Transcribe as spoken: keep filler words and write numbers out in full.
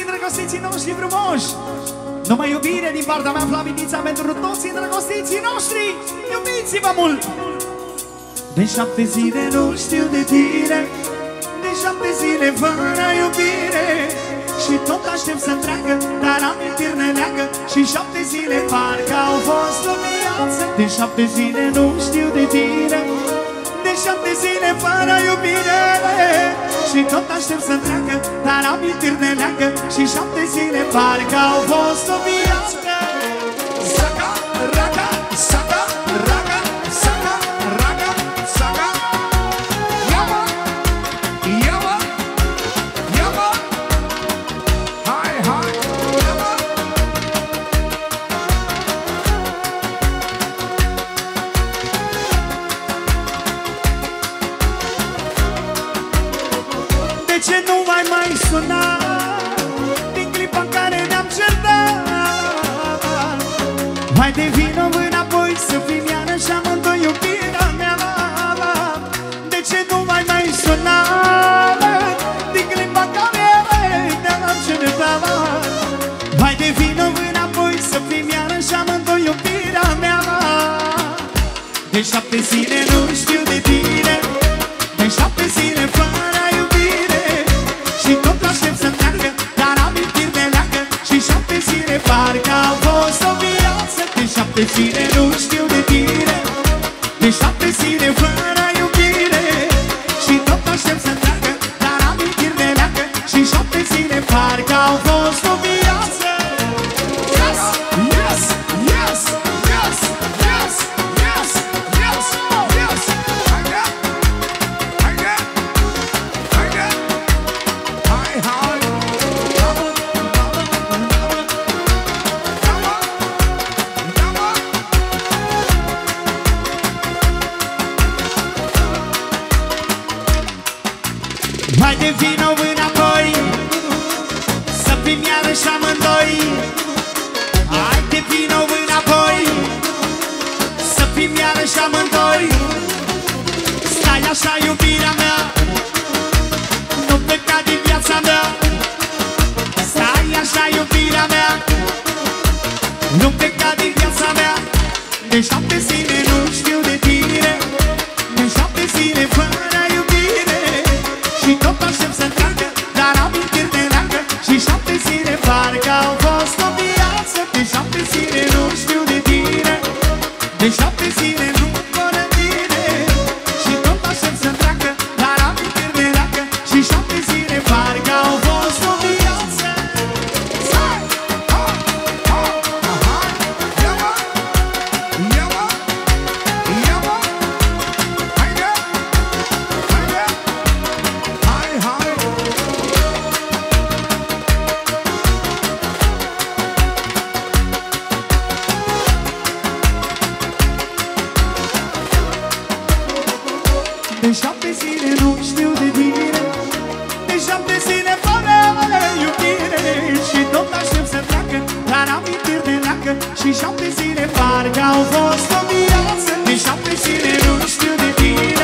îndrăgostiții noștri frumoși. Numai iubire din partea mea, Flavinița, pentru toți îndrăgostiții noștri. Iubiți-vă mult! De șapte zile nu știu de tine, de șapte zile fără iubire, și tot aștept să treacă, dar amintiri ne leagă, și șapte zile parcă au fost o viață. De șapte zile nu știu de tine, de șapte zile fără iubire, și tot aștept să treacă, dar amintiri ne leagă, și șapte zile parcă au fost o viață. Saca, raga, saca, raga, saca, raga, saca. Ia-mă, ia-mă, ia-mă. Hai, hai, ia-mă. De ce nu mai mai suna din clipa în care ne-am certat? Hai de vină înapoi să fim iarăși amândoi iubirea mea. De ce nu mai mai suna din clipa în care ne-am certat? Hai de vină înapoi să fim iarăși amândoi iubirea mea. De șapte zile nu știu de tine, de șapte zile fără iubire, și tot aștept să treacă, dar amintiri ne leagă, și șapte zile parcă au fost o viață. De șapte zile nu știu de tine, de șapte zile fără iubire, și tot aștept să treacă, dar amintiri ne leagă, și șapte zile parcă au fost o viață. Yes, yes, yes, yes, yes, yes, yes, yes. Haide, haide, haide, hai, hai. Ia-mă, ia-mă, ia-mă. Haide, vino înapoi să fim iarăși amândoi. Haide, vino înapoi să fim iarăși amândoi. Stai așa, iubirea mea, nu pleca din viața mea. Stai așa, iubirea mea, nu pleca din viața mea. De șapte zile nu știu de tine, de șapte zile fără iubire, și tot aștept să treacă, dar amintiri ne leagă, și șapte zile parcă au fost o viață. De șapte zile nu știu de tine, de șapte zile nu fără tine, și tot aștept să treacă, dar amintiri ne leagă, și șapte zile parcă au fost o viață. Hai, hai, hai, hai, ia-mă, ia-mă, ia-mă. Haide, haide, hai, hai. De șapte zile nu știu de tine, de șapte zile fără iubire, și tot aștept să treacă, dar amintiri ne leagă, și șapte zile parcă au fost o viață. De șapte zile nu știu de tine,